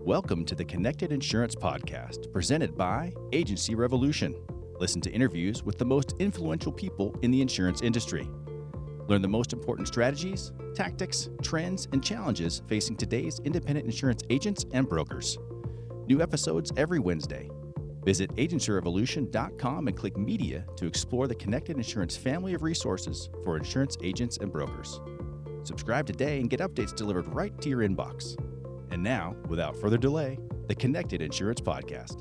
Welcome to the Connected Insurance Podcast, presented by Agency Revolution. Listen to interviews with the most influential people in the insurance industry. Learn the most important strategies, tactics, trends, and challenges facing today's independent insurance agents and brokers. New episodes every Wednesday. Visit agencyrevolution.com and click Media to explore the Connected Insurance family of resources for insurance agents and brokers. Subscribe today and get updates delivered right to your inbox. And now, without further delay, the Connected Insurance Podcast.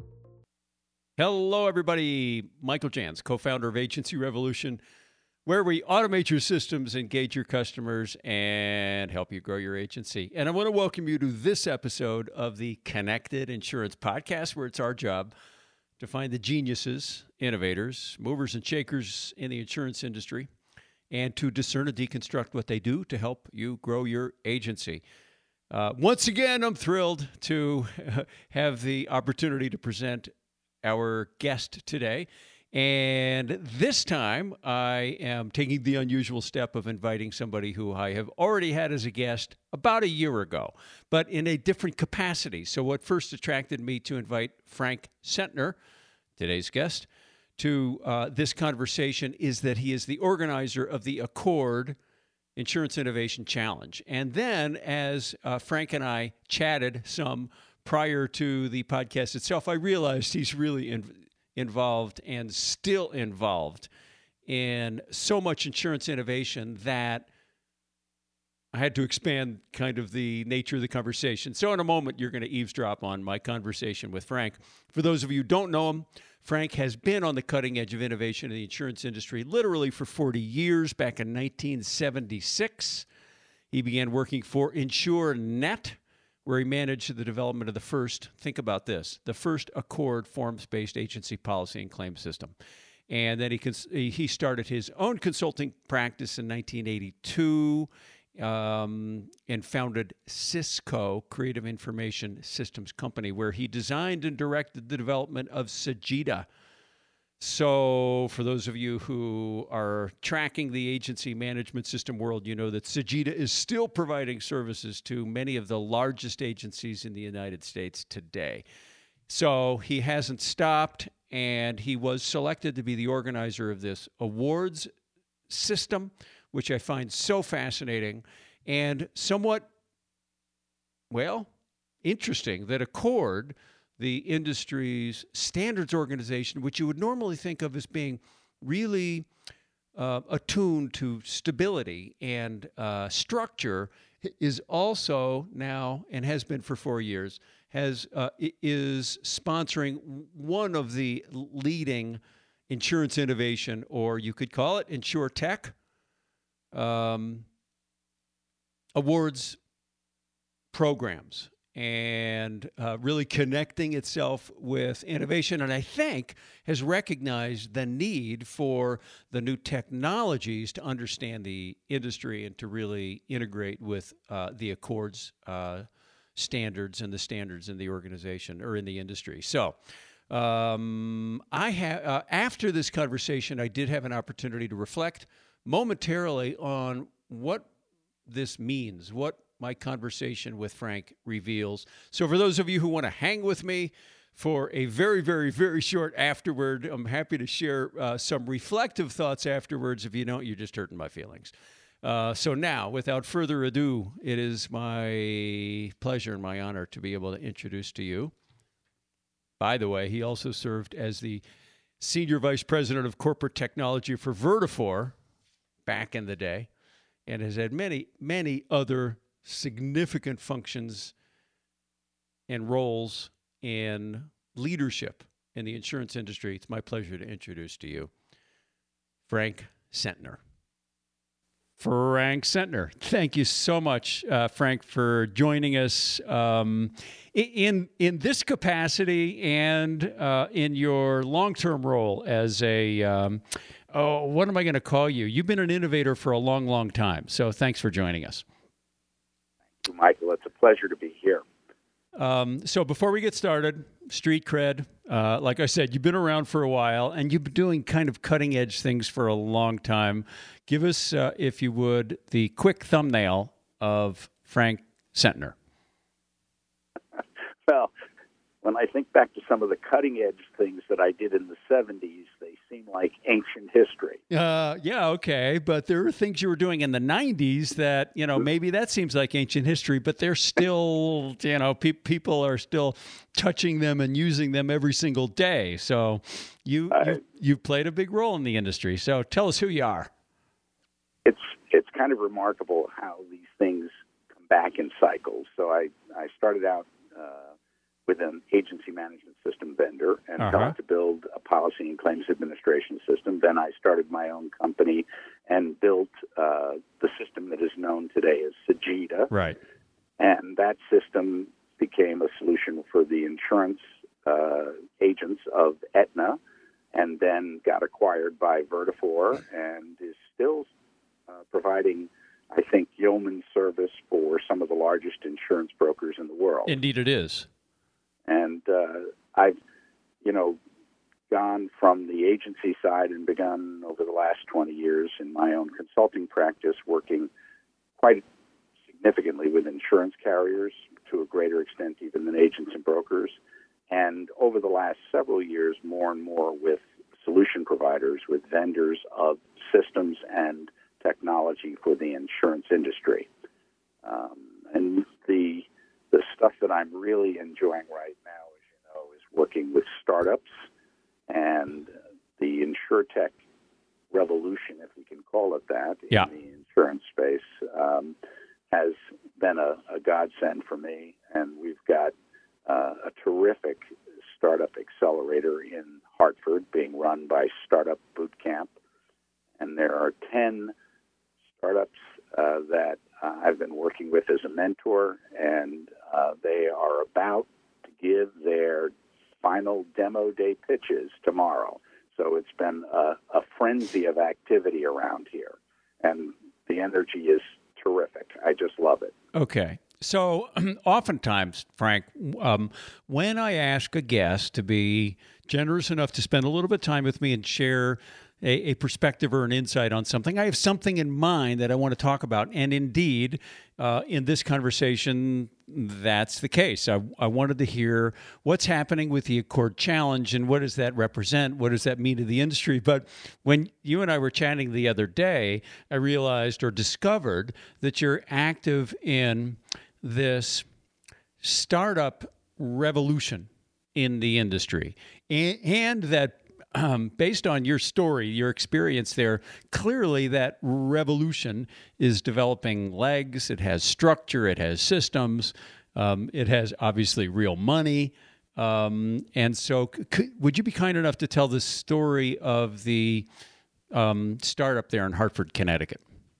Hello, everybody. Michael Jans, co-founder of Agency Revolution, where we automate your systems, engage your customers, and help you grow your agency. And I want to welcome you to this episode of the Connected Insurance Podcast, where it's our job to find the geniuses, innovators, movers and shakers in the insurance industry, and to discern and deconstruct what they do to help you grow your agency. Once again, I'm thrilled to have the opportunity to present our guest today. And this time, I am taking the unusual step of inviting somebody who I have already had as a guest about a year ago, but in a different capacity. So what first attracted me to invite Frank Sentner, today's guest, to this conversation is that he is the organizer of the ACORD Insurance Innovation Challenge. And then as Frank and I chatted some prior to the podcast itself, I realized he's really involved and still involved in so much insurance innovation that I had to expand kind of the nature of the conversation. So in a moment, you're going to eavesdrop on my conversation with Frank. For those of you who don't know him, Frank has been on the cutting edge of innovation in the insurance industry literally for 40 years. Back in 1976, he began working for InsureNet, where he managed the development of the first, think about this, the first ACORD forms-based agency policy and claim system. And then he started his own consulting practice in 1982 and founded Cisco, Creative Information Systems Company, where he designed and directed the development of Sagitta. So for those of you who are tracking the agency management system world, you know that Sagitta is still providing services to many of the largest agencies in the United States today. So he hasn't stopped, and he was selected to be the organizer of this awards system, which I find so fascinating and somewhat, well, interesting that ACORD, the industry's standards organization, which you would normally think of as being really attuned to stability and structure, is also now, and has been for 4 years, is sponsoring one of the leading insurance innovation, or you could call it InsurTech, awards programs, and really connecting itself with innovation, and I think has recognized the need for the new technologies to understand the industry and to really integrate with the ACORD's standards and the standards in the organization or in the industry. So after this conversation, I did have an opportunity to reflect momentarily on what this means, what my conversation with Frank reveals. So for those of you who want to hang with me for a very, very, very short afterward, I'm happy to share some reflective thoughts afterwards. If you don't, you're just hurting my feelings. So now, without further ado, it is my pleasure and my honor to be able to introduce to you. By the way, he also served as the Senior Vice President of Corporate Technology for Vertafore back in the day, and has had many, many other significant functions and roles in leadership in the insurance industry. It's my pleasure to introduce to you Frank Sentner. Frank Sentner, thank you so much, Frank, for joining us in this capacity and in your long-term role as a what am I going to call you? You've been an innovator for a long, long time. So thanks for joining us. Thank you, Michael. It's a pleasure to be here. So before we get started, street cred, like I said, you've been around for a while and you've been doing kind of cutting edge things for a long time. Give us, if you would, the quick thumbnail of Frank Sentner. Well, when I think back to some of the cutting-edge things that I did in the 70s, they seem like ancient history. Yeah, okay. But there are things you were doing in the 90s that, maybe that seems like ancient history, but they're still, people are still touching them and using them every single day. So you've played a big role in the industry. So tell us who you are. It's kind of remarkable how these things come back in cycles. So I started out with an agency management system vendor and got to build a policy and claims administration system. Then I started my own company and built the system that is known today as Sagitta. Right. And that system became a solution for the insurance agents of Aetna, and then got acquired by Vertafore and is still providing, I think, yeoman service for some of the largest insurance brokers in the world. Indeed it is. And I've, gone from the agency side and begun over the last 20 years in my own consulting practice, working quite significantly with insurance carriers, to a greater extent even than agents and brokers. And over the last several years, more and more with solution providers, with vendors of systems and technology for the insurance industry. And the stuff that I'm really enjoying right now, as you know, is working with startups, and the InsurTech revolution, if we can call it that, in the insurance space, has been a godsend for me. And we've got a terrific startup accelerator in Hartford being run by Startup Bootcamp. And there are 10 startups that I've been working with as a mentor, and they are about to give their final demo day pitches tomorrow. So it's been a frenzy of activity around here, and the energy is terrific. I just love it. Okay. So oftentimes, Frank, when I ask a guest to be generous enough to spend a little bit of time with me and share a perspective or an insight on something, I have something in mind that I want to talk about. And indeed, in this conversation, that's the case. I wanted to hear what's happening with the Accord Challenge and what does that represent? What does that mean to the industry? But when you and I were chatting the other day, I realized or discovered that you're active in this startup revolution in the industry, and that based on your story, your experience there, clearly that revolution is developing legs. It has structure. It has systems. It has obviously real money. And so would you be kind enough to tell the story of the startup there in Hartford, Connecticut?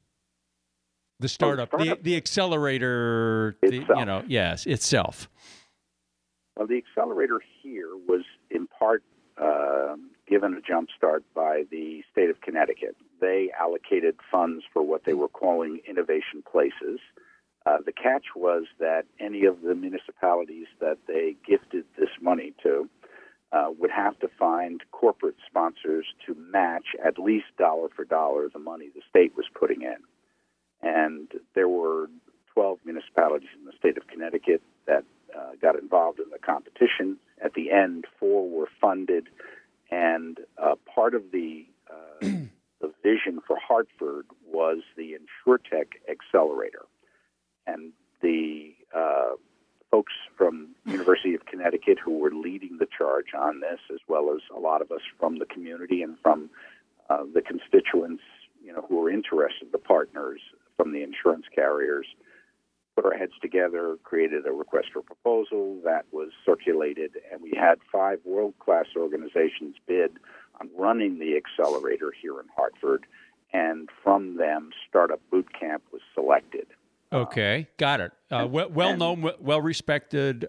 The startup, the accelerator, itself. Yes, itself. Well, the accelerator here was in part given a jump start by the state of Connecticut. They allocated funds for what they were calling innovation places. The catch was that any of the municipalities that they gifted this money to would have to find corporate sponsors to match at least dollar for dollar the money the state was putting in. And there were 12 municipalities in the state of Connecticut that got involved in the competition. At the end, 4 were funded, and part of the vision for Hartford was the InsurTech Accelerator. And the folks from University of Connecticut who were leading the charge on this, as well as a lot of us from the community and from the constituents, who were interested, the partners from the insurance carriers, put our heads together, created a request for proposal that was circulated, and we had 5 world-class organizations bid on running the accelerator here in Hartford, and from them, Startup Bootcamp was selected. Okay, got it. Well-known, well-respected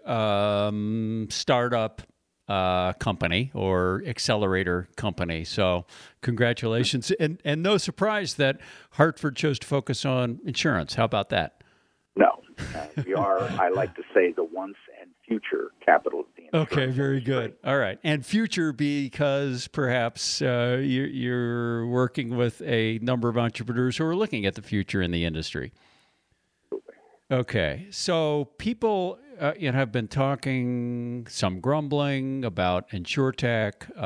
startup company or accelerator company. So congratulations. And no surprise that Hartford chose to focus on insurance. How about that? No. We are, I like to say, the once and future capital of the insurance Okay, very industry. good. All right. And future because perhaps you're working with a number of entrepreneurs who are looking at the future in the industry. Okay. So people have been talking, some grumbling about InsurTech.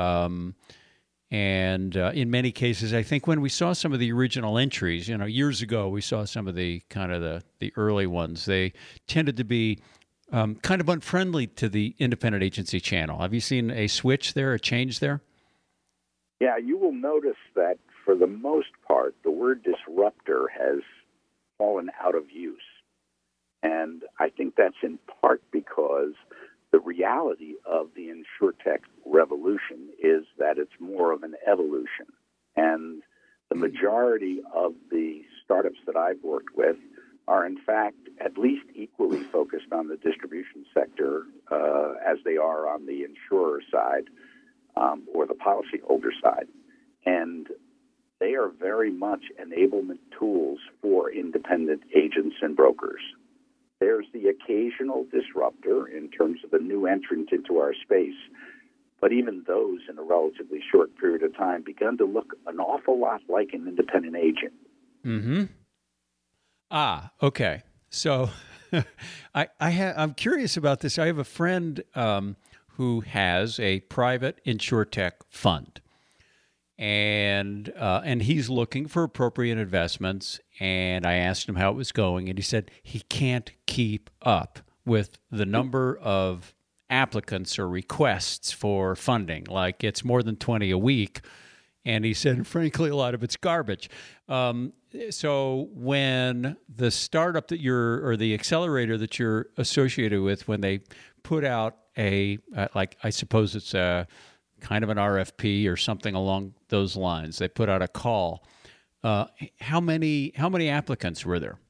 And in many cases, I think when we saw some of the original entries, years ago, we saw some of the kind of the early ones. They tended to be kind of unfriendly to the independent agency channel. Have you seen a switch there, a change there? Yeah, you will notice that for the most part, the word disruptor has fallen out of use. And I think that's in part because the reality of the InsurTech revolution is that it's more of an evolution. And the majority of the startups that I've worked with are, in fact, at least equally focused on the distribution sector as they are on the insurer side or the policyholder side. And they are very much enablement tools for independent agents and brokers. There's the occasional disruptor in terms of a new entrant into our space, but even those in a relatively short period of time begun to look an awful lot like an independent agent. Mm-hmm. Ah, okay. So I'm curious about this. I have a friend who has a private InsurTech fund, and he's looking for appropriate investments. And I asked him how it was going, and he said he can't keep up with the number of applicants or requests for funding. Like, it's more than 20 a week. And he said, frankly, a lot of it's garbage. So when the startup that or the accelerator that you're associated with, when they put out I suppose it's a kind of an RFP or something along those lines, they put out a call. How many applicants were there?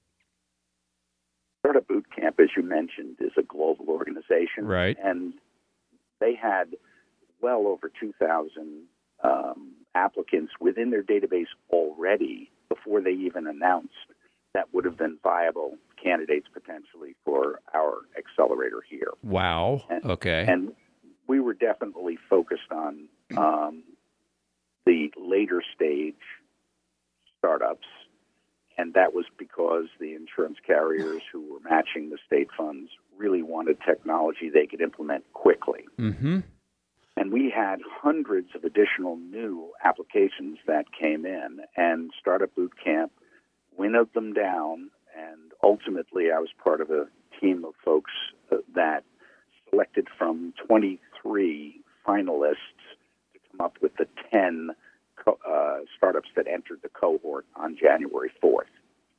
Startup Boot Camp, as you mentioned, is a global organization. Right. And they had well over 2,000 applicants within their database already before they even announced that would have been viable candidates potentially for our accelerator here. Wow. Okay. And we were definitely focused on the later stage startups, and that was because the insurance carriers who were matching the state funds really wanted technology they could implement quickly. Mm-hmm. And we had hundreds of additional new applications that came in, and Startup Boot Camp winnowed them down, and ultimately I was part of a team of folks that selected from 23 finalists to come up with the 10 startups that entered the cohort on January 4th.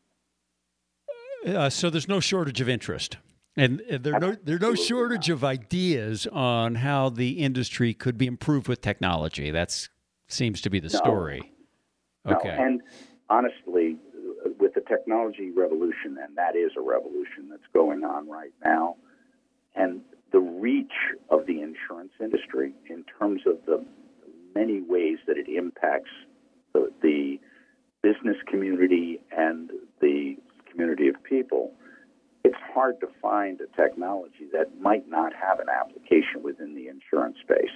So there's no shortage of interest. And there's no shortage of ideas on how the industry could be improved with technology. That seems to be the story. Okay. No. And honestly, with the technology revolution, and that is a revolution that's going on right now, and the reach of the insurance industry in terms of the many ways that it impacts the business community and the community of people, it's hard to find a technology that might not have an application within the insurance space.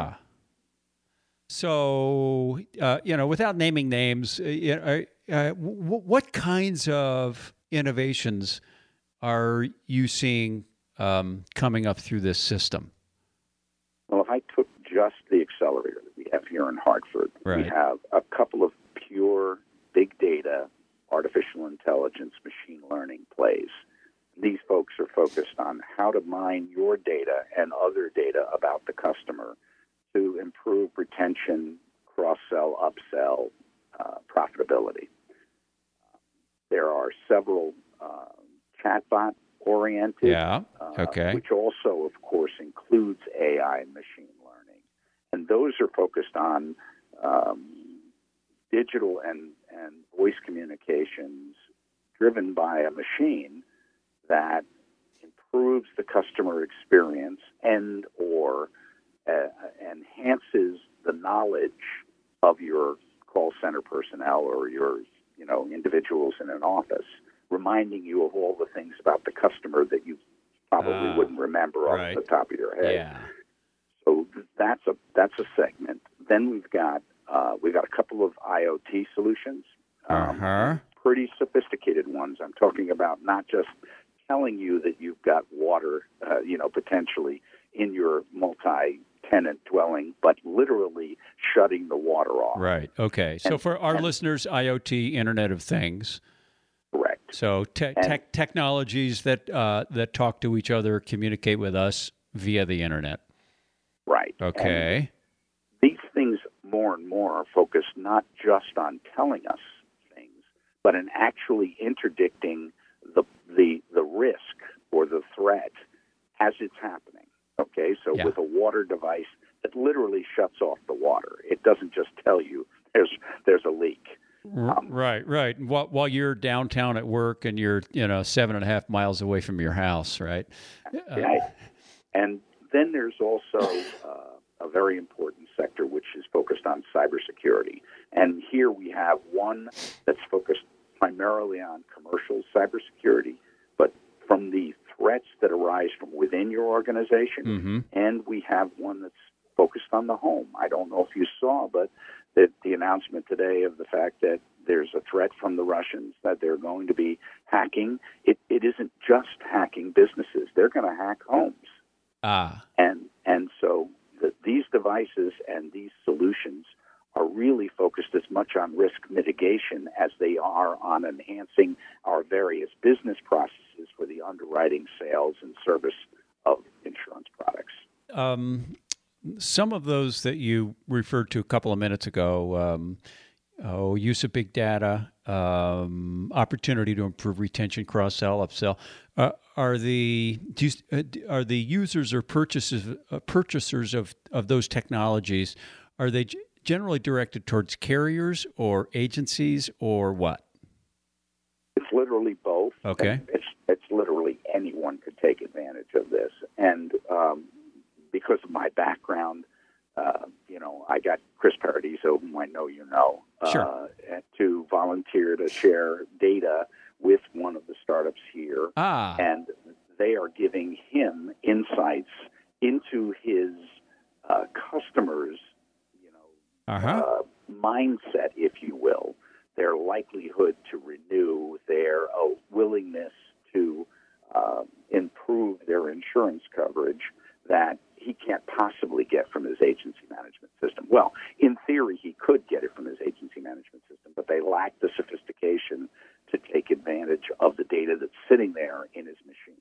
So, without naming names, what kinds of innovations are you seeing coming up through this system? Well, if I took just the accelerator that we have here in Hartford, right. We have a couple of pure big data, artificial intelligence, machine learning plays. These folks are focused on how to mine your data and other data about the customer to improve retention, cross-sell, upsell, profitability. There are several chatbot-oriented, which also, of course, includes AI and machine learning. And those are focused on digital and voice communications driven by a machine that improves the customer experience and or enhances the knowledge of your call center personnel or your individuals in an office, reminding you of all the things about the customer that you probably wouldn't remember off the top of your head. Yeah. So that's a segment. Then we've got a couple of IoT solutions, pretty sophisticated ones. I'm talking about not just telling you that you've got water, potentially in your multi-tenant dwelling, but literally shutting the water off. Right. Okay. So for our listeners, IoT, Internet of Things. Correct. So technologies that talk to each other, communicate with us via the internet. Right. Okay. And these things more and more are focused not just on telling us things, but in actually interdicting the risk or the threat as it's happening. Okay, so with a water device that literally shuts off the water, it doesn't just tell you there's a leak. Right. While you're downtown at work and you're 7.5 miles away from your house, right? Right. And then there's also a very important sector which is focused on cybersecurity. And here we have one that's focused primarily on commercial cybersecurity, but from the threats that arise from within your organization. Mm-hmm. And we have one that's focused on the home. I don't know if you saw, but the announcement today of the fact that there's a threat from the Russians that they're going to be hacking. It isn't just hacking businesses. They're going to hack homes. And so these devices and these solutions are really focused as much on risk mitigation as they are on enhancing our various business processes for the underwriting, sales, and service of insurance products. Some of those that you referred to a couple of minutes ago, use of big data, opportunity to improve retention, cross-sell, upsell, are the users or purchasers of those technologies, are they generally directed towards carriers or agencies or what? It's literally both. Okay. It's literally anyone could take advantage of this. And because of my background, I got Chris Paradiso, whom I know you know, sure. to volunteer to share data with one of the startups here. And they are giving him insights into his customers' mindset, if you will, their likelihood to renew, their willingness to improve their insurance coverage that he can't possibly get from his agency management system. Well, in theory, he could get it from his agency management system, but they lack the sophistication to take advantage of the data that's sitting there in his machines.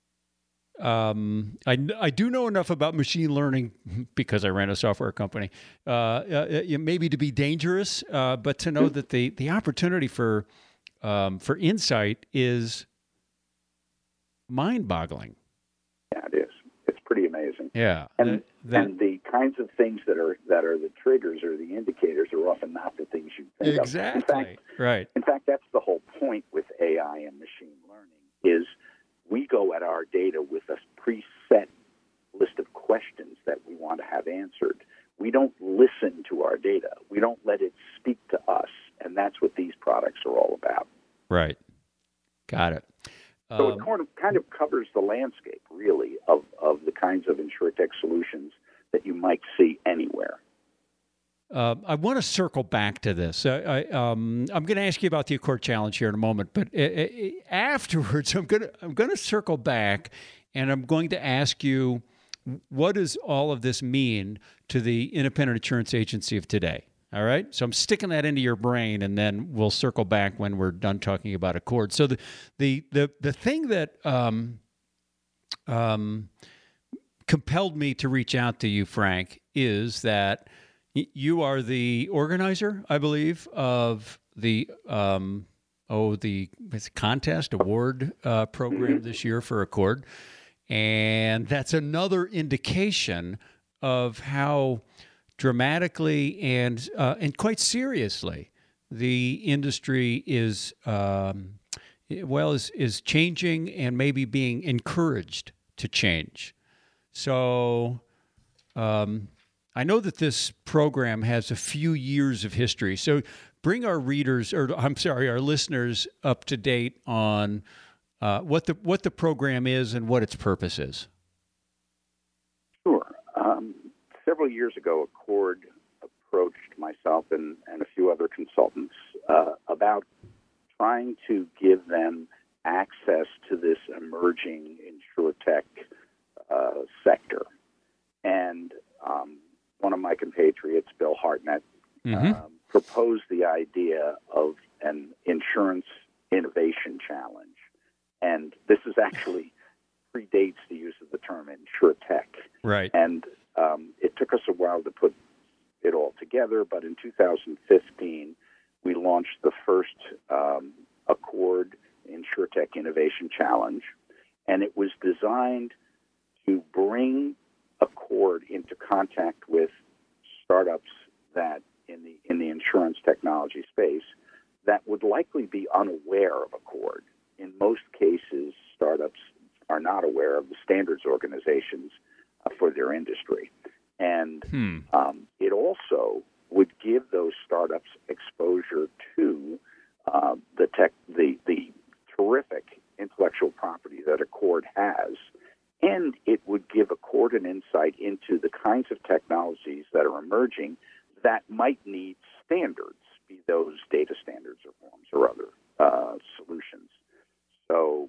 I do know enough about machine learning because I ran a software company, maybe to be dangerous, but to know that the opportunity for insight is mind-boggling. Yeah, it is. It's pretty amazing. Yeah, and the kinds of things that are the triggers or the indicators are often not the things you think exactly. of. In fact, that's the whole point with AI and machine learning is we go at our data with a preset list of questions that we want to have answered. We don't listen to our data. We don't let it speak to us, and that's what these products are all about. Right. Got it. So it kind of covers the landscape, really, of the kinds of InsurTech solutions that you might see anywhere. I want to circle back to this. I'm going to ask you about the Accord Challenge here in a moment, but afterwards, I'm going to circle back, and I'm going to ask you, what does all of this mean to the independent insurance agency of today? All right, so I'm sticking that into your brain, and then we'll circle back when we're done talking about Accord. So the thing that compelled me to reach out to you, Frank, is that you are the organizer, I believe, of the contest award program this year for Accord, and that's another indication of how dramatically and quite seriously the industry is changing and maybe being encouraged to change. So I know that this program has a few years of history. So bring our our listeners up to date on what the program is and what its purpose is. Sure. Several years ago, Accord approached myself and a few other consultants about trying to give them access to this emerging insurtech sector. And one of my compatriots, Bill Hartnett, proposed the idea of an insurance innovation challenge. And this is actually predates the use of the term insurtech. Right. And it took us a while to put it all together, but in 2015, we launched the first Accord InsurTech Innovation Challenge, and it was designed to bring Accord into contact with startups that in the insurance technology space that would likely be unaware of Accord. In most cases, startups are not aware of the standards organizations for their industry. And it also would give those startups exposure to the terrific intellectual property that Accord has, and it would give Accord an insight into the kinds of technologies that are emerging that might need standards, be those data standards or forms or other solutions. So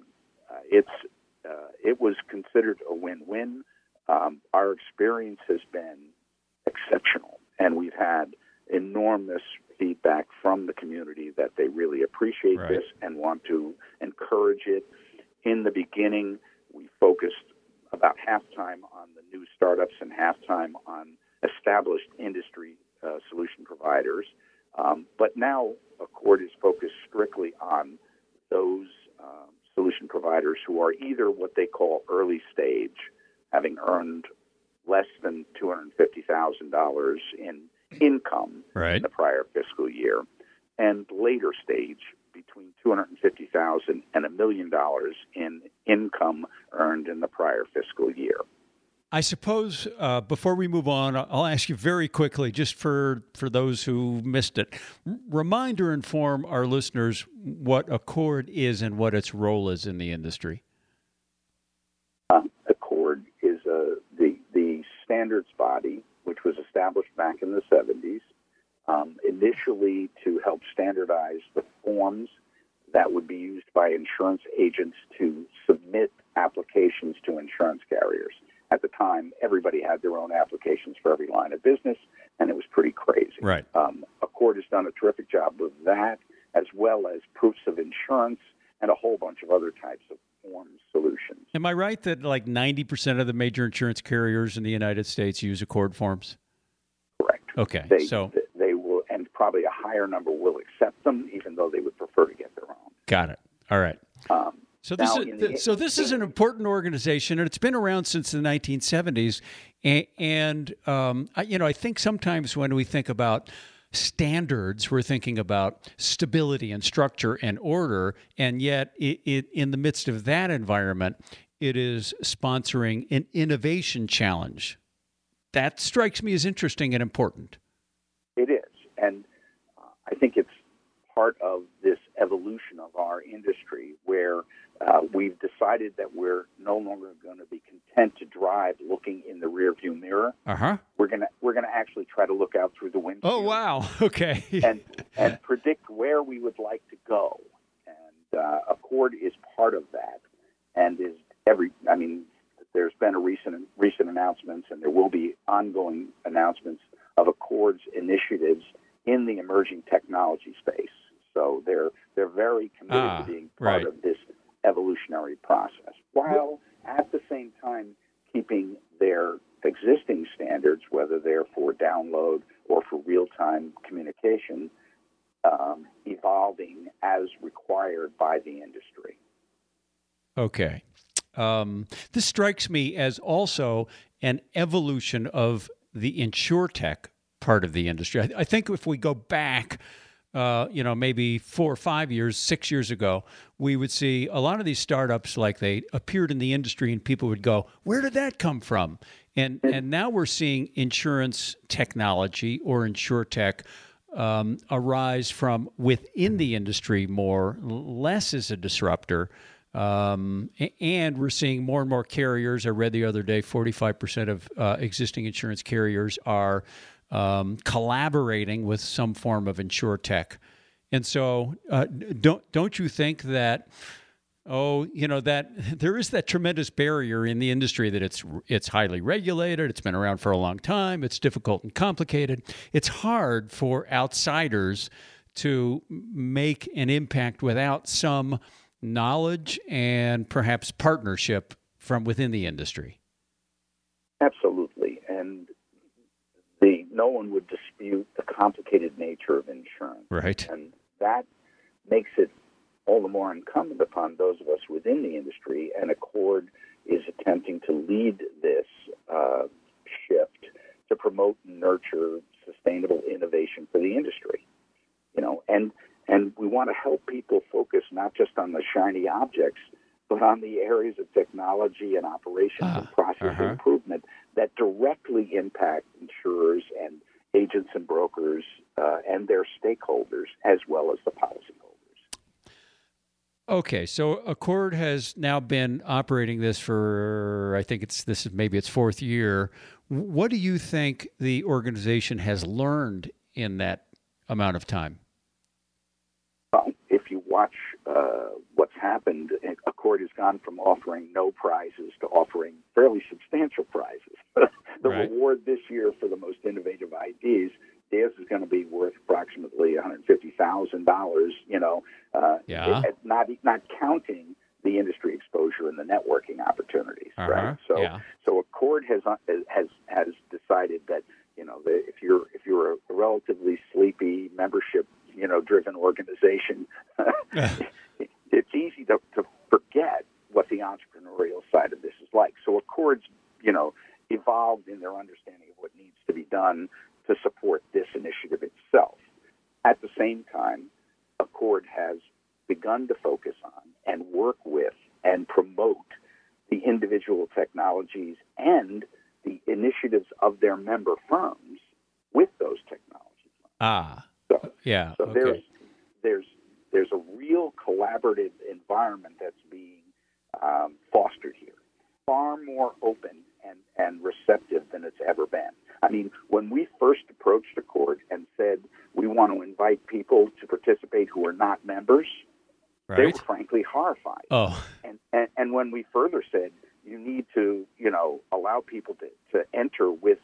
it was considered a win-win. Our experience has been exceptional, and we've had enormous feedback from the community that they really appreciate this and want to encourage it. In the beginning, we focused about half-time on the new startups and half-time on established industry solution providers. But now Accord is focused strictly on those solution providers who are either what they call early stage, having earned less than $250,000 in income in the prior fiscal year, and later stage between $250,000 and $1 million in income earned in the prior fiscal year. I suppose before we move on, I'll ask you very quickly, just for those who missed it, remind or inform our listeners what Accord is and what its role is in the industry. Accord is the standards body, which was established back in the 70s, initially to help standardize the forms that would be used by insurance agents to submit applications to insurance carriers. At the time, everybody had their own applications for every line of business, and it was pretty crazy. Right. Accord has done a terrific job with that, as well as proofs of insurance and a whole bunch of other types of form solutions. Am I right that like 90% of the major insurance carriers in the United States use Accord forms? Correct. Okay. They will, and probably a higher number will accept them, even though they would prefer to get their own. Got it. All right. So this is an important organization, and it's been around since the 1970s. And I think sometimes when we think about standards, we're thinking about stability and structure and order, and yet it in the midst of that environment, it is sponsoring an innovation challenge. That strikes me as interesting and important. It is, and I think it's part of this evolution of our industry where we've decided that we're no longer going to be content to drive looking in the rearview mirror. We're gonna actually try to look out through the windshield. Oh wow! Okay. and predict where we would like to go. And Accord is part of that, and there's been a recent announcements, and there will be ongoing announcements of Accord's initiatives in the emerging technology space. So they're very committed to being part of this evolutionary process, while at the same time keeping their existing standards, whether they're for download or for real-time communication, evolving as required by the industry. Okay. This strikes me as also an evolution of the InsurTech part of the industry. I think if we go back maybe 4 or 5 years, 6 years ago, we would see a lot of these startups like they appeared in the industry and people would go, where did that come from? And now we're seeing insurance technology or InsurTech arise from within the industry more, less as a disruptor. And we're seeing more and more carriers. I read the other day 45% of existing insurance carriers are collaborating with some form of InsurTech. And so don't you think that Oh, that there is that tremendous barrier in the industry that it's highly regulated. It's been around for a long time. It's difficult and complicated. It's hard for outsiders to make an impact without some knowledge and perhaps partnership from within the industry. Absolutely. And no one would dispute the complicated nature of insurance. Right. And that makes it all the more incumbent upon those of us within the industry, and ACORD is attempting to lead this shift to promote and nurture sustainable innovation for the industry. And we want to help people focus not just on the shiny objects, but on the areas of technology and operations and process improvement that directly impact insurers and agents and brokers and their stakeholders, as well as the policyholders. Okay, so ACORD has now been operating this for, I think this is maybe its fourth year. What do you think the organization has learned in that amount of time? If you watch what's happened, ACORD has gone from offering no prizes to offering fairly substantial prizes. The reward this year for the most innovative ideas, theirs is going to be worth approximately $150,000. Not counting the industry exposure and the networking opportunities. Right. So ACORD has decided that if you're a relatively sleepy membership driven organization, it's easy to forget what the entrepreneurial side of this is like. So ACORD's, evolved in their understanding of what needs to be done to support this initiative itself. At the same time, ACORD has begun to focus on and work with and promote the individual technologies and the initiatives of their member firms with those technologies. So there's a real collaborative environment that's being fostered here, far more open and receptive than it's ever been. I mean, when we first approached ACORD and said we want to invite people to participate who are not members, they were frankly horrified. And when we further said you need to, allow people to enter with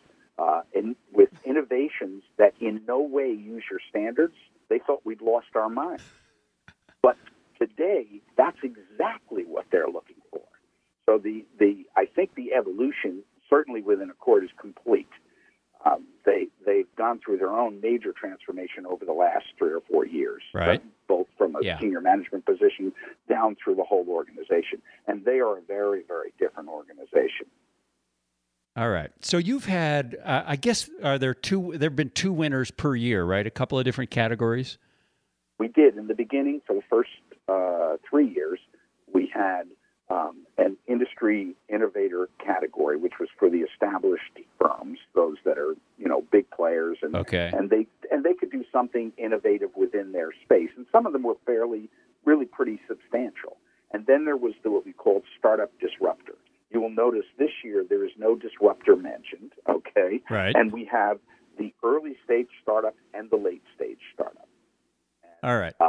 innovations that in no way use your standards, they thought we'd lost our mind. But today, that's exactly what they're looking for. So I think the evolution, certainly within ACORD, is complete. They've gone through their own major transformation over the last 3 or 4 years, both from a senior management position down through the whole organization. And they are a very, very different organization. All right. So you've had, I guess, there have been 2 winners per year, right? A couple of different categories? We did. In the beginning, for the first 3 years, we had an industry innovator category, which was for the established firms, those that are, big players, and they could do something innovative within their space. And some of them were really pretty substantial. And then there was what we called Startup Disruptor. You will notice this year there is no disruptor mentioned, okay? Right. And we have the early stage startup and the late stage startup. And, all right.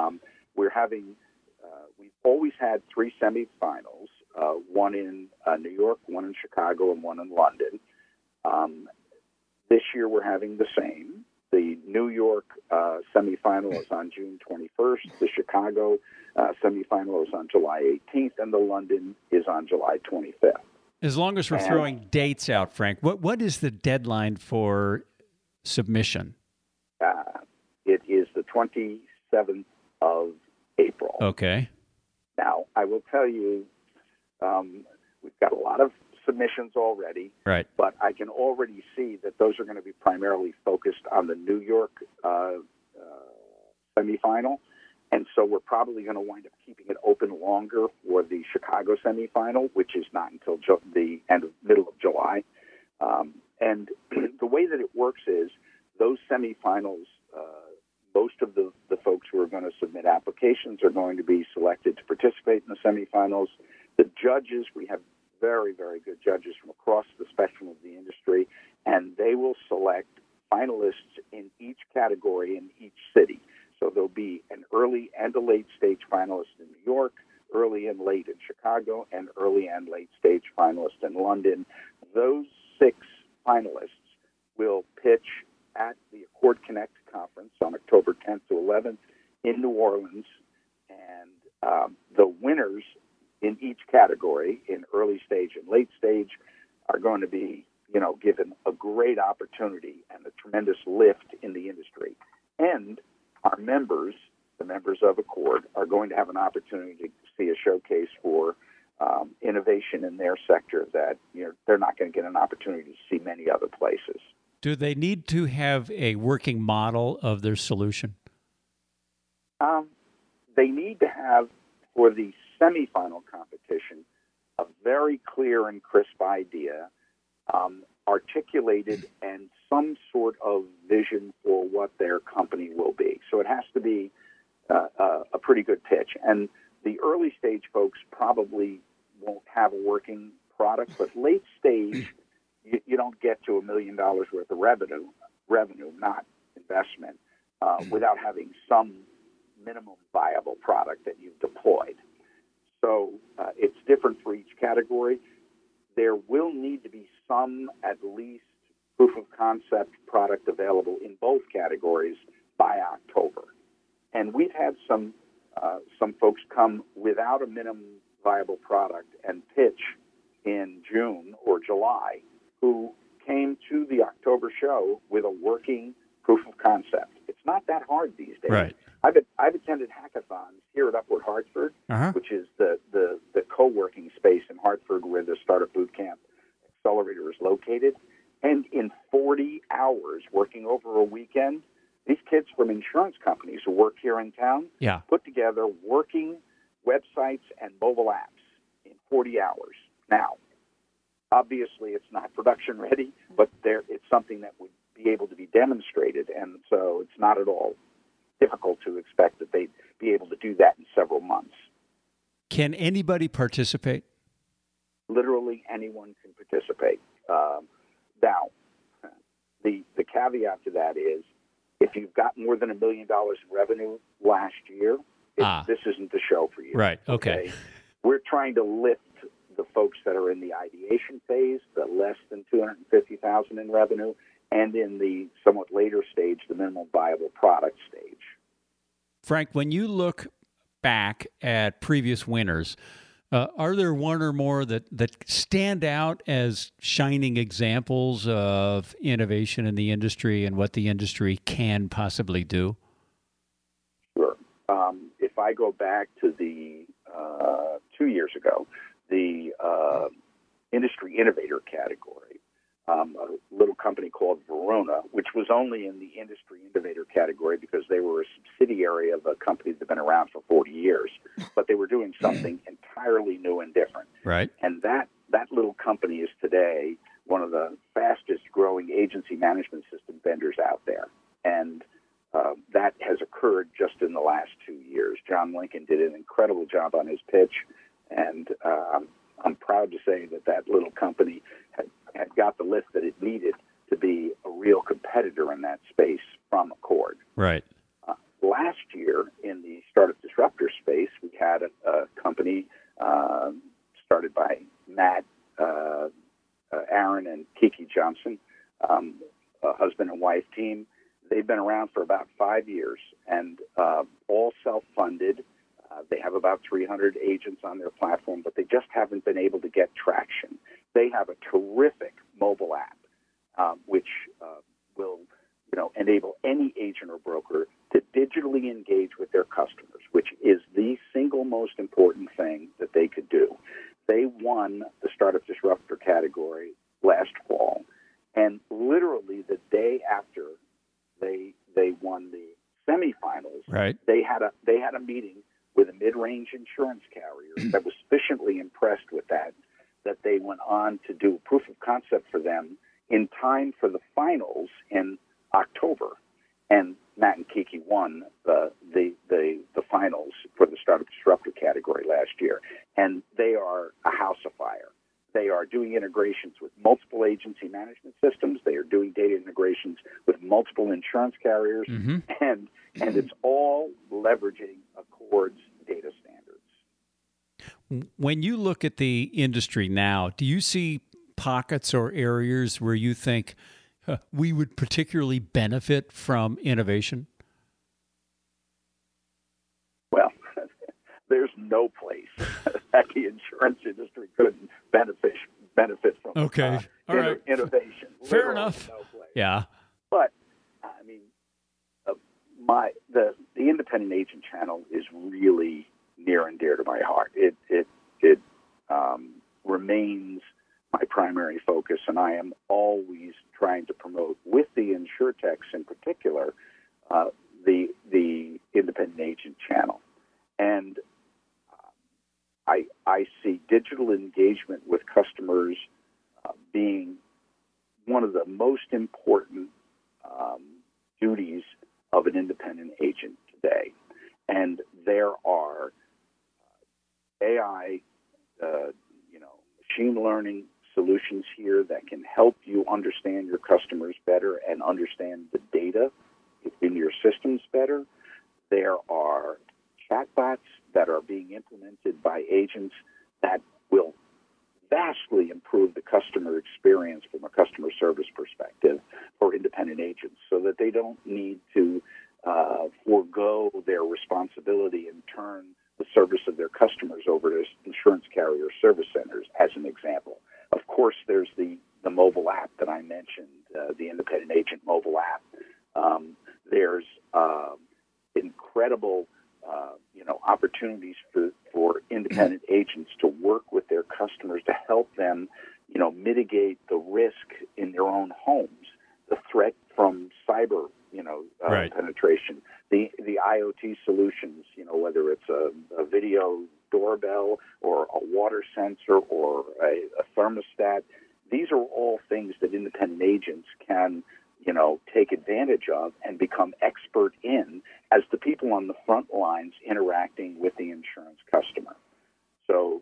We've always had 3 semifinals, one in New York, one in Chicago, and one in London. This year we're having the same. The New York semifinal is on June 21st. The Chicago semifinal is on July 18th, and the London is on July 25th. As long as we're throwing dates out, Frank, what is the deadline for submission? It is the 27th of April. Okay. Now, I will tell you, we've got a lot of submissions already, right? But I can already see that those are going to be primarily focused on the New York semifinal, and so we're probably going to wind up keeping it open longer for the Chicago semifinal, which is not until the middle of July. And the way that it works is those semifinals, most of the folks who are going to submit applications are going to be selected to participate in the semifinals. The judges, we have very, very good judges from across the spectrum of the industry, and they will select finalists in each category in each city. So there'll be an early and a late stage finalist in New York, early and late in Chicago and early and late stage finalists in London. Those 6 finalists will pitch at the Accord Connect conference on October 10th to 11th in New Orleans. And the winners in each category, in early stage and late stage, are going to be, given a great opportunity and a tremendous lift in the industry. And our members, the members of Accord, are going to have an opportunity to see a showcase for innovation in their sector that they're not going to get an opportunity to see many other places. Do they need to have a working model of their solution? They need to have, for the semifinal competition, a very clear and crisp idea, articulated, and some sort of vision for what their company will be. So it has to be a pretty good pitch. And the early stage folks probably won't have a working product, but late stage, you don't get to $1 million worth of revenue, not investment, without having some minimum viable product that you've deployed. So it's different for each category. There will need to be some, at least, proof of concept product available in both categories by October. And we've had some folks come without a minimum viable product and pitch in June or July, who came to the October show with a working proof of concept. It's not that hard these days. Right. I've attended hackathons here at Upward Hartford, which is the co-working space in Hartford where the Startup Bootcamp Accelerator is located. And in 40 hours, working over a weekend, these kids from insurance companies who work here in town put together working websites and mobile apps in 40 hours. Now, obviously, it's not production ready, but it's something that would be able to be demonstrated, and so it's not at all difficult to expect that they'd be able to do that in several months. Can anybody participate? Literally anyone can participate. Now, the caveat to that is, if you've got more than $1 million in revenue last year, this isn't the show for you. Right, okay. We're trying to lift the folks that are in the ideation phase, the less than $250,000 in revenue, and in the somewhat later stage, the minimum viable product stage. Frank, when you look back at previous winners, are there one or more that stand out as shining examples of innovation in the industry and what the industry can possibly do? Sure. If I go back to the 2 years ago, the industry innovator category, a little company called Verona, which was only in the industry innovator category because they were a subsidiary of a company that's been around for 40 years, but they were doing something entirely new and different. Right. And that little company is today one of the fastest growing agency management system vendors out there. And that has occurred just in the last 2 years. John Lincoln did an incredible job on his pitch, and I'm proud to say that little company had got the lift that it needed to be a real competitor in that space from Accord. Right. Last year, in the startup disruptor space, we had a company started by Matt, Aaron, and Kiki Johnson, a husband and wife team. They've been around for about 5 years and all self-funded. They have about 300 agents on their platform, but they just haven't been able to get traction. They have a terrific mobile app, which will, enable any agent or broker to digitally engage with their customers, which is the single most important thing that they could do. They won the Startup Disruptor category last fall, and literally the day after they won the semifinals, right, they had a meeting with a mid-range insurance carrier that was sufficiently impressed with that they went on to do a proof of concept for them in time for the finals in October. And Matt and Kiki won the finals for the Startup Disruptor category last year. And they are a house of fire. They are doing integrations with multiple agency management systems. They are doing data integrations with multiple insurance carriers. Mm-hmm. And it's all leveraging Accord's data standards. When you look at the industry now, do you see pockets or areas where you think we would particularly benefit from innovation? Well, there's no place that the insurance industry couldn't benefit from All right. innovation. Fair Literally enough. no place. Yeah. But I mean, the independent agent channel is really near and dear to my heart. It remains my primary focus, and I am always trying to promote, with the InsurTechs in particular, the independent agent channel. And I see digital engagement with customers being one of the most important duties of an independent agent today. And there are AI, machine learning solutions here that can help you understand your customers better and understand the data in your systems better. There are chatbots that are being implemented by agents that will vastly improve the customer experience from a customer service perspective for independent agents, so that they don't need to forego their responsibility and turn the service of their customers over to insurance carrier service centers, as an example. Of course, there's the mobile app that I mentioned, the independent agent mobile app. There's incredible opportunities for independent agents to work with their customers to help them, mitigate the risk in their own homes, the threat from cyber, Right. penetration, the IoT solutions, whether it's a video doorbell or a water sensor or a thermostat. These are all things that independent agents can, take advantage of and become expert in as the people on the front lines interacting with the insurance customer. So,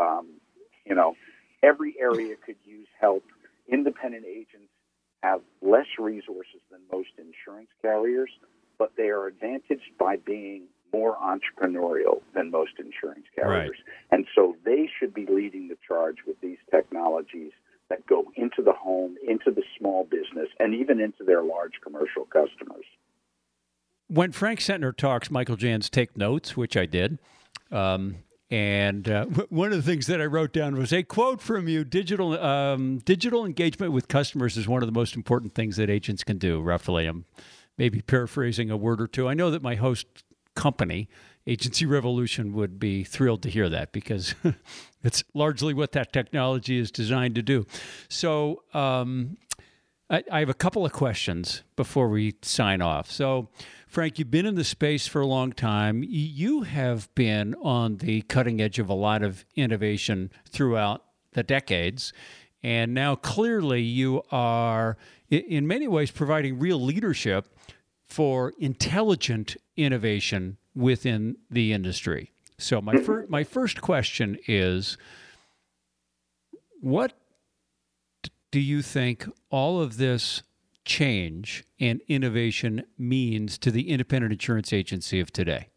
every area could use help. Independent agents have less resources than most insurance carriers, but they are advantaged by being more entrepreneurial than most insurance carriers. Right. And so they should be leading the charge with these technologies that go into the home, into the small business, and even into their large commercial customers. When Frank Sentner talks, Michael Jans take notes, which I did. And one of the things that I wrote down was a quote from you: digital engagement with customers is one of the most important things that agents can do. Roughly, I'm maybe paraphrasing a word or two. I know that my host company, Agency Revolution, would be thrilled to hear that, because it's largely what that technology is designed to do. So I have a couple of questions before we sign off. So, Frank, you've been in the space for a long time. You have been on the cutting edge of a lot of innovation throughout the decades. And now clearly you are, in many ways, providing real leadership for intelligent innovation within the industry. So my first question is, what do you think all of this change and innovation means to the independent insurance agency of today?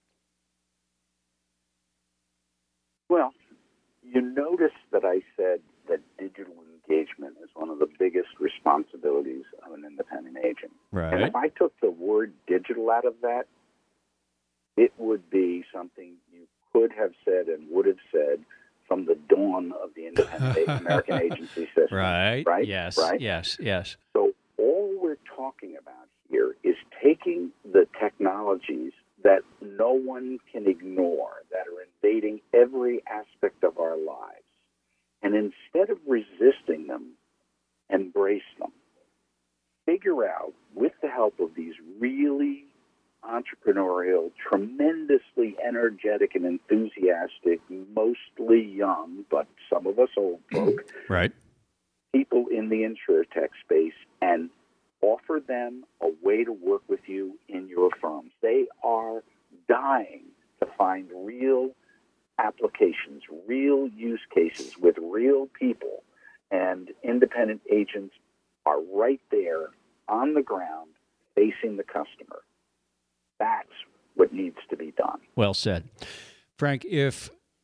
Well, you notice that I said that digital engagement is one of the biggest responsibilities of an independent agent. Right. And if I took the word digital out of that, it would be something you could have said and would have said from the dawn of the independent American agency system. Right. Right? Yes. Right? Yes. Yes. So all we're talking about here is taking the technologies that no one can ignore, that are invading every aspect of our lives, and instead of resisting them, embrace them. Figure out, with the help of these really entrepreneurial, tremendously energetic and enthusiastic, mostly young, but some of us old folk, Right. people in the InsurTech space, and offer them a way to work with you in your firms. They are dying to find real applications, real use cases with real people, and independent agents are right there on the ground facing the customer. That's what needs to be done. Well said. Frank, if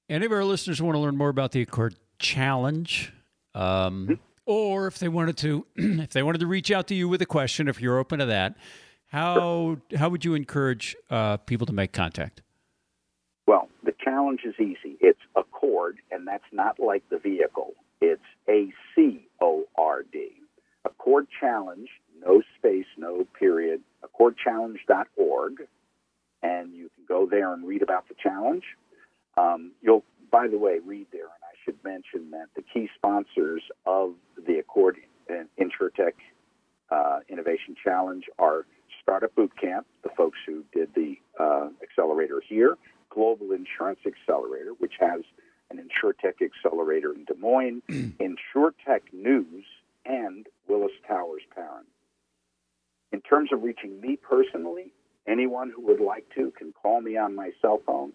Any of our listeners want to learn more about the Accord Challenge, or if they wanted to, reach out to you with a question, if you're open to that, how would you encourage people to make contact? Well, the challenge is easy. It's Accord, and that's not like the vehicle. It's ACORD. Accord Challenge, no space, no period, accordchallenge.org, and you can go there and read about the challenge. You'll, by the way, read there, and I should mention that the key sponsors of the Accord and InsurTech Innovation Challenge are Startup Bootcamp, the folks who did the accelerator here, Global Insurance Accelerator, which has an InsurTech Accelerator in Des Moines, InsurTech News, and Willis Towers Parent. In terms of reaching me personally, anyone who would like to can call me on my cell phone,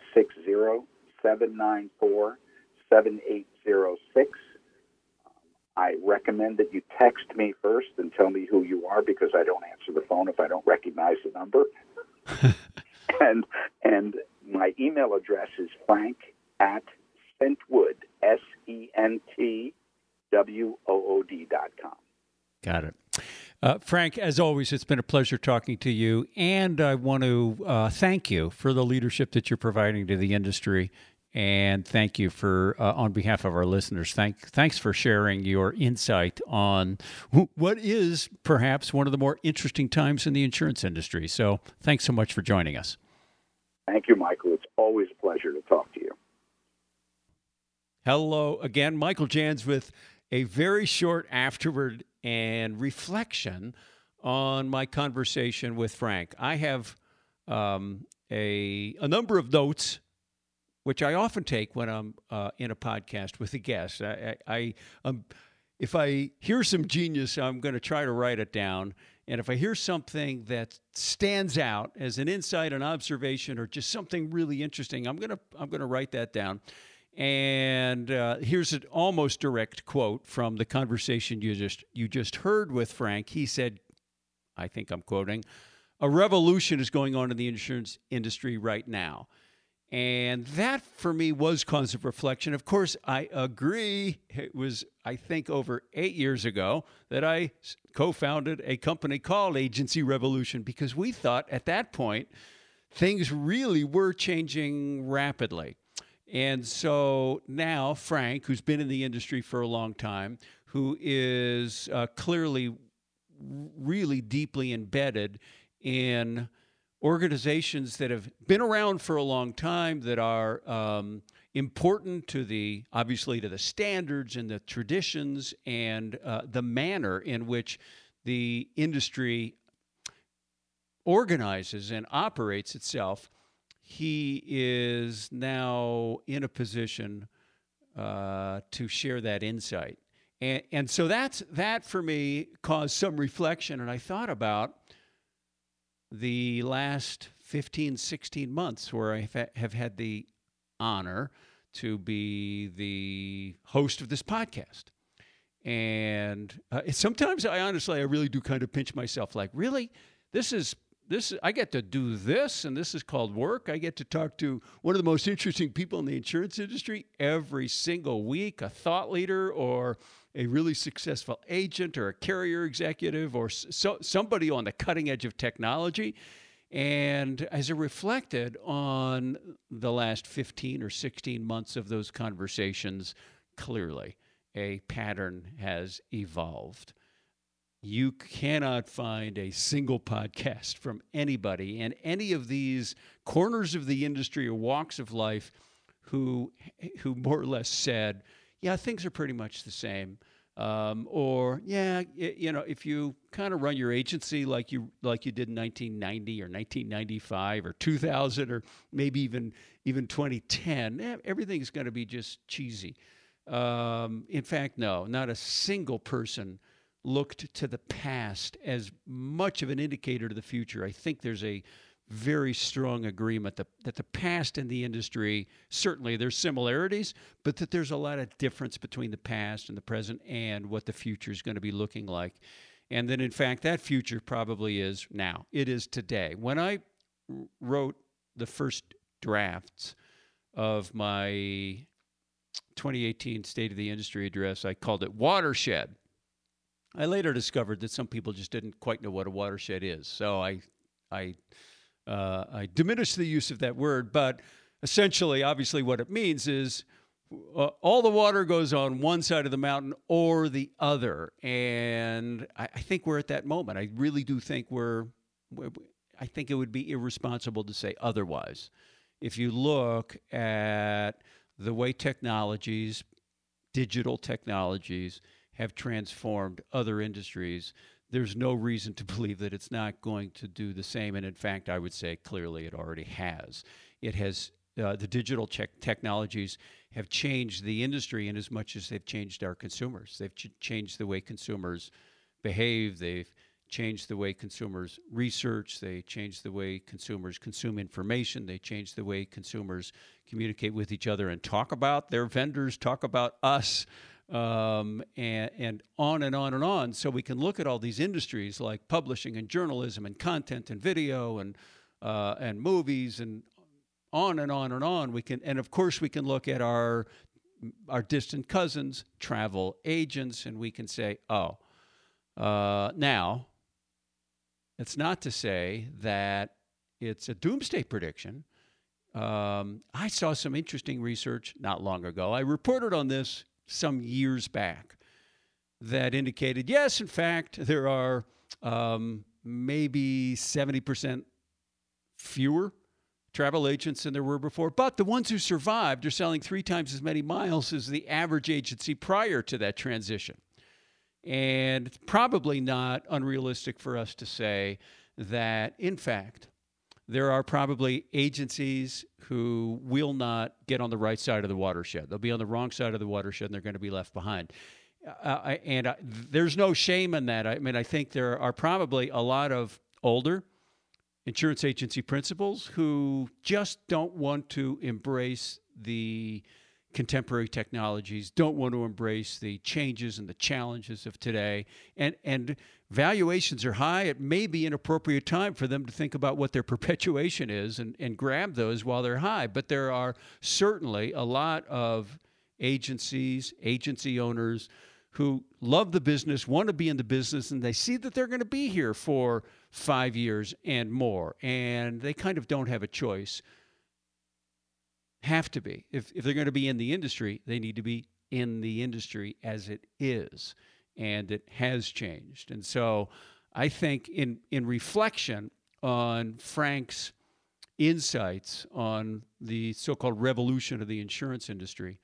860-794-7806. I recommend that you text me first and tell me who you are, because I don't answer the phone if I don't recognize the number. and my email address is frank@Sentwood, SENTWOOD.com. Got it. Frank, as always, it's been a pleasure talking to you, and I want to thank you for the leadership that you're providing to the industry, and thank you for, on behalf of our listeners, thanks for sharing your insight on what is perhaps one of the more interesting times in the insurance industry. So thanks so much for joining us. Thank you, Michael. It's always a pleasure to talk to you. Hello again, Michael Jans with a very short afterward and reflection on my conversation with Frank. I have a number of notes, which I often take when I'm in a podcast with a guest. If I hear some genius, I'm going to try to write it down. And if I hear something that stands out as an insight, an observation, or just something really interesting, I'm going to write that down. And here's an almost direct quote from the conversation you just heard with Frank. He said, I think I'm quoting, "A revolution is going on in the insurance industry right now." And that, for me, was cause of reflection. Of course, I agree. It was, I think, over 8 years ago that I co-founded a company called Agency Revolution, because we thought at that point things really were changing rapidly. And so now Frank, who's been in the industry for a long time, who is clearly really deeply embedded in organizations that have been around for a long time, that are important to obviously to the standards and the traditions and the manner in which the industry organizes and operates itself. He is now in a position to share that insight. And so that for me caused some reflection. And I thought about the last 15, 16 months where I have had the honor to be the host of this podcast. And sometimes I really do kind of pinch myself, like, really? This is I get to do this, and this is called work. I get to talk to one of the most interesting people in the insurance industry every single week, a thought leader or a really successful agent or a carrier executive or somebody on the cutting edge of technology. And as I reflected on the last 15 or 16 months of those conversations, clearly a pattern has evolved. You cannot find a single podcast from anybody in any of these corners of the industry or walks of life who more or less said, yeah, things are pretty much the same. Or, yeah, if you kind of run your agency like you did in 1990 or 1995 or 2000 or maybe even 2010, everything's going to be just cheesy. In fact, no, not a single person looked to the past as much of an indicator to the future. I think there's a very strong agreement that the past in the industry, certainly there's similarities, but that there's a lot of difference between the past and the present and what the future is going to be looking like. And then, in fact, that future probably is now. It is today. When I wrote the first drafts of my 2018 State of the Industry address, I called it Watershed. I later discovered that some people just didn't quite know what a watershed is, so I diminished the use of that word. But essentially, obviously, what it means is all the water goes on one side of the mountain or the other, and I think we're at that moment. I really do think I think it would be irresponsible to say otherwise. If you look at the way digital technologies, have transformed other industries, there's no reason to believe that it's not going to do the same. And in fact, I would say clearly it already has. It has, the digital technologies have changed the industry in as much as they've changed our consumers. They've changed the way consumers behave. They've changed the way consumers research. They changed the way consumers consume information. They changed the way consumers communicate with each other and talk about their vendors, talk about us. And on and on and on. So we can look at all these industries like publishing and journalism and content and video and movies and on and on and on. And of course we can look at our distant cousins, travel agents, and we can say, now it's not to say that it's a doomsday prediction. I saw some interesting research not long ago. I reported on this some years back that indicated, yes, in fact, there are maybe 70% fewer travel agents than there were before, but the ones who survived are selling 3 times as many miles as the average agency prior to that transition. And it's probably not unrealistic for us to say that, in fact, there are probably agencies who will not get on the right side of the watershed. They'll be on the wrong side of the watershed, and they're going to be left behind. There's no shame in that. I mean, I think there are probably a lot of older insurance agency principals who just don't want to embrace the contemporary technologies, don't want to embrace the changes and the challenges of today. And valuations are high. It may be an appropriate time for them to think about what their perpetuation is and grab those while they're high. But there are certainly a lot of agencies, agency owners who love the business, want to be in the business, and they see that they're going to be here for 5 years and more. And they kind of don't have a choice. Have to be. If they're going to be in the industry, they need to be in the industry as it is. And it has changed. And so I think in reflection on Frank's insights on the so-called revolution of the insurance industry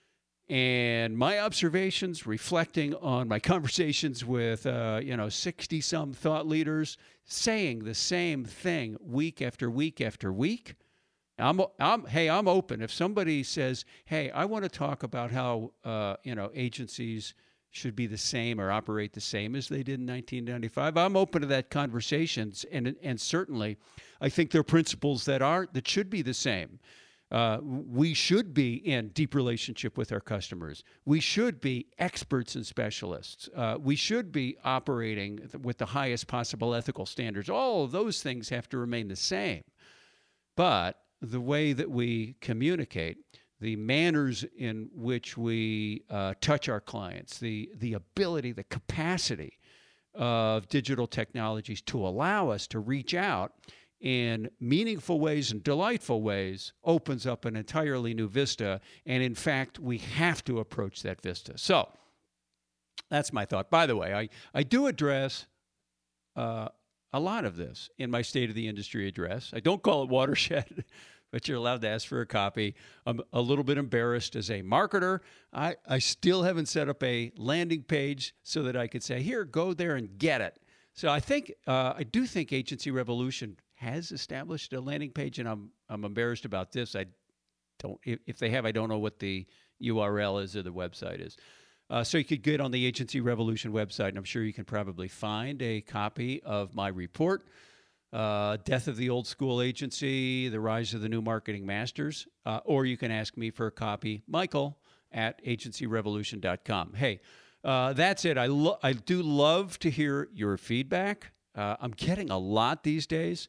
and my observations reflecting on my conversations with 60-some thought leaders saying the same thing week after week after week, I'm open. If somebody says, hey, I want to talk about how agencies should be the same or operate the same as they did in 1995, I'm open to that conversation. And certainly, I think there are principles that should be the same. We should be in deep relationship with our customers. We should be experts and specialists. We should be operating with the highest possible ethical standards. All of those things have to remain the same. But the way that we communicate, the manners in which we touch our clients, the ability, the capacity of digital technologies to allow us to reach out in meaningful ways and delightful ways opens up an entirely new vista. And in fact, we have to approach that vista. So that's my thought. By the way, I do address a lot of this in my State of the Industry address. I don't call it Watershed, but you're allowed to ask for a copy. I'm a little bit embarrassed as a marketer. I still haven't set up a landing page so that I could say, here, go there and get it. So I do think Agency Revolution has established a landing page, and I'm embarrassed about this. If they have, I don't know what the URL is or the website is. So you could get on the Agency Revolution website, and I'm sure you can probably find a copy of my report, Death of the Old School Agency, The Rise of the New Marketing Masters, or you can ask me for a copy, Michael at agencyrevolution.com. Hey, that's it. I do love to hear your feedback. I'm getting a lot these days,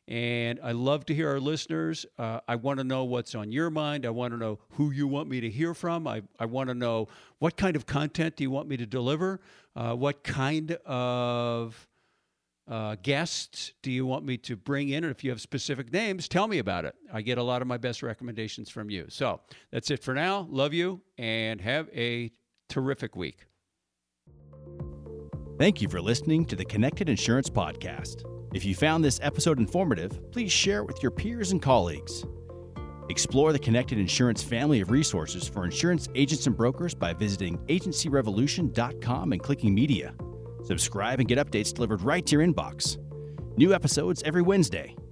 And I love to hear our listeners. I want to know what's on your mind. I want to know who you want me to hear from. I want to know what kind of content do you want me to deliver? What kind of guests do you want me to bring in? And if you have specific names, tell me about it. I get a lot of my best recommendations from you. So that's it for now. Love you and have a terrific week. Thank you for listening to the Connected Insurance Podcast. If you found this episode informative, please share it with your peers and colleagues. Explore the Connected Insurance family of resources for insurance agents and brokers by visiting agencyrevolution.com and clicking media. Subscribe and get updates delivered right to your inbox. New episodes every Wednesday.